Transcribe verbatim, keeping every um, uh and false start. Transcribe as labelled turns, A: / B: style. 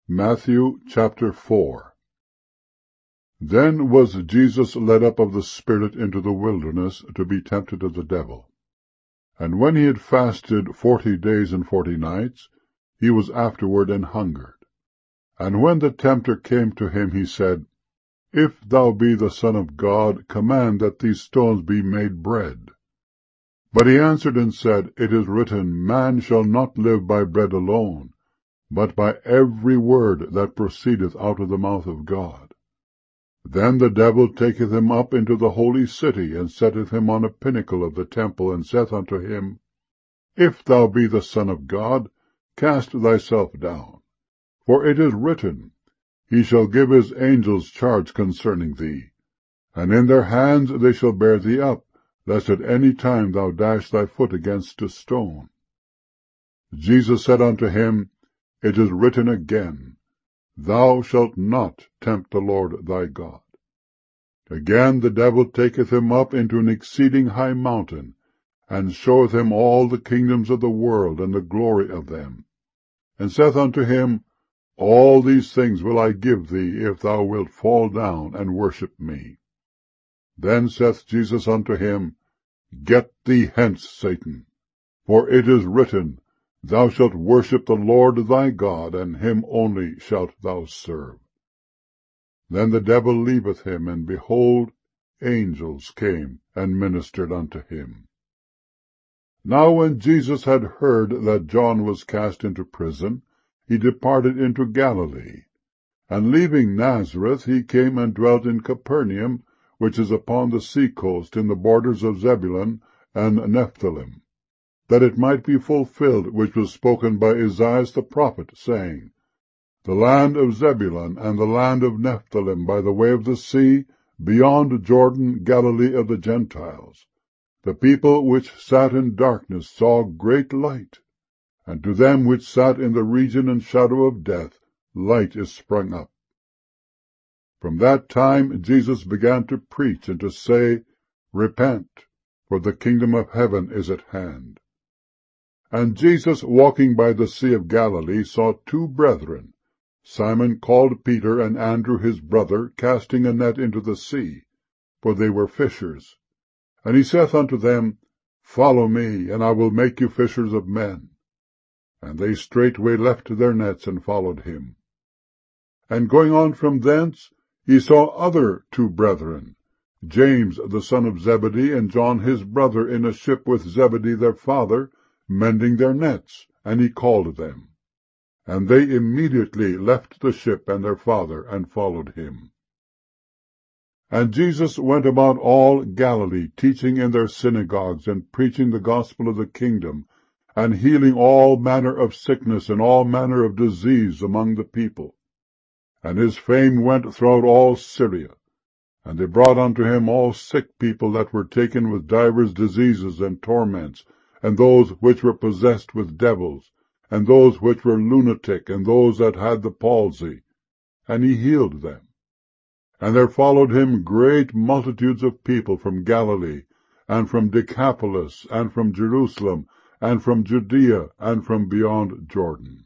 A: Matthew chapter four. Then was Jesus led up of the Spirit into the wilderness to be tempted of the devil. And when he had fasted forty days and forty nights, he was afterward an hungered. And when the tempter came to him, he said, If thou be the Son of God, command that these stones be made bread. But he answered and said, It is written, Man shall not live by bread alone, but by every word that proceedeth out of the mouth of God. Then the devil taketh him up into the holy city, and setteth him on a pinnacle of the temple, and saith unto him, If thou be the Son of God, cast thyself down. For it is written, He shall give his angels charge concerning thee, and in their hands they shall bear thee up, lest at any time thou dash thy foot against a stone. Jesus said unto him, It is written again, Thou shalt not tempt the Lord thy God. Again the devil taketh him up into an exceeding high mountain, and showeth him all the kingdoms of the world, and the glory of them, and saith unto him, All these things will I give thee, if thou wilt fall down and worship me. Then saith Jesus unto him, Get thee hence, Satan, for it is written, Thou shalt worship the Lord thy God, and him only shalt thou serve. Then the devil leaveth him, and behold, angels came and ministered unto him. Now when Jesus had heard that John was cast into prison, he departed into Galilee. And leaving Nazareth, he came and dwelt in Capernaum, which is upon the sea coast, in the borders of Zebulun and Nephthalim, that it might be fulfilled which was spoken by Esaias the prophet, saying, The land of Zebulun and the land of Nephthalim by the way of the sea, beyond Jordan, Galilee of the Gentiles. The people which sat in darkness saw great light, and to them which sat in the region and shadow of death, light is sprung up. From that time Jesus began to preach and to say, Repent, for the kingdom of heaven is at hand. And Jesus, walking by the sea of Galilee, saw two brethren, Simon called Peter, and Andrew his brother, casting a net into the sea, for they were fishers. And he saith unto them, Follow me, and I will make you fishers of men. And they straightway left their nets, and followed him. And going on from thence, he saw other two brethren, James the son of Zebedee, and John his brother, in a ship with Zebedee their father, mending their nets, and he called them. And they immediately left the ship and their father, and followed him. And Jesus went about all Galilee, teaching in their synagogues, and preaching the gospel of the kingdom, and healing all manner of sickness and all manner of disease among the people. And his fame went throughout all Syria. And they brought unto him all sick people that were taken with divers diseases and torments, and those which were possessed with devils, and those which were lunatic, and those that had the palsy, and he healed them. And there followed him great multitudes of people from Galilee, and from Decapolis, and from Jerusalem, and from Judea, and from beyond Jordan.